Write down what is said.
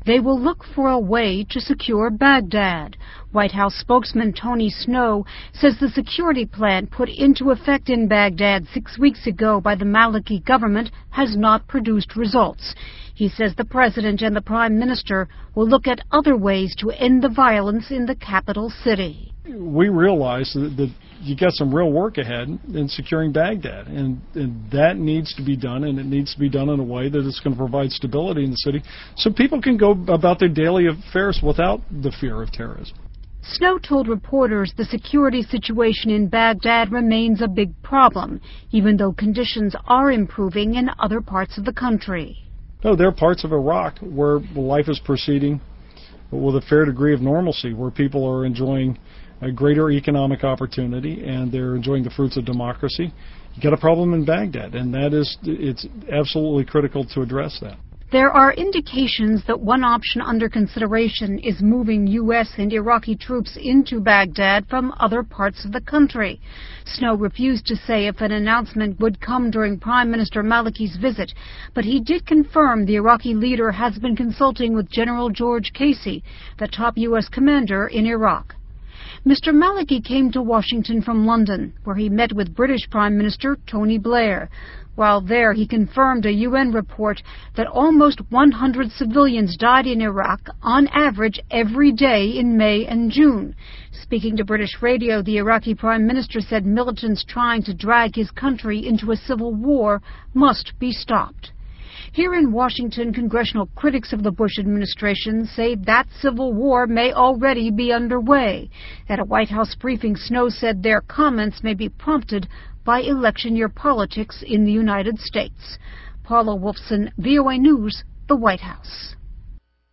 They will look for a way to secure Baghdad. White House spokesman Tony Snow says the security plan put into effect in Baghdad 6 weeks ago by the Maliki government has not produced results. He says the president and the prime minister will look at other ways to end the violence in the capital city. We realize that you got some real work ahead in securing Baghdad, and that needs to be done, and it needs to be done in a way that is going to provide stability in the city so people can go about their daily affairs without the fear of terrorism. Snow told reporters the security situation in Baghdad remains a big problem, even though conditions are improving in other parts of the country. No, there are parts of Iraq where life is proceeding with a fair degree of normalcy, where people are enjoying a greater economic opportunity and they're enjoying the fruits of democracy. You got a problem in Baghdad, and it's absolutely critical to address that. There are indications that one option under consideration is moving U.S. and Iraqi troops into Baghdad from other parts of the country. Snow refused to say if an announcement would come during Prime Minister Maliki's visit, but he did confirm the Iraqi leader has been consulting with General George Casey, the top U.S. commander in Iraq. Mr. Maliki came to Washington from London, where he met with British Prime Minister Tony Blair. While there, he confirmed a UN report that almost 100 civilians died in Iraq on average every day in May and June. Speaking to British radio, the Iraqi Prime Minister said militants trying to drag his country into a civil war must be stopped. Here in Washington, congressional critics of the Bush administration say that civil war may already be underway. At a White House briefing, Snow said their comments may be prompted by election year politics in the United States. Paula Wolfson, VOA News, the White House.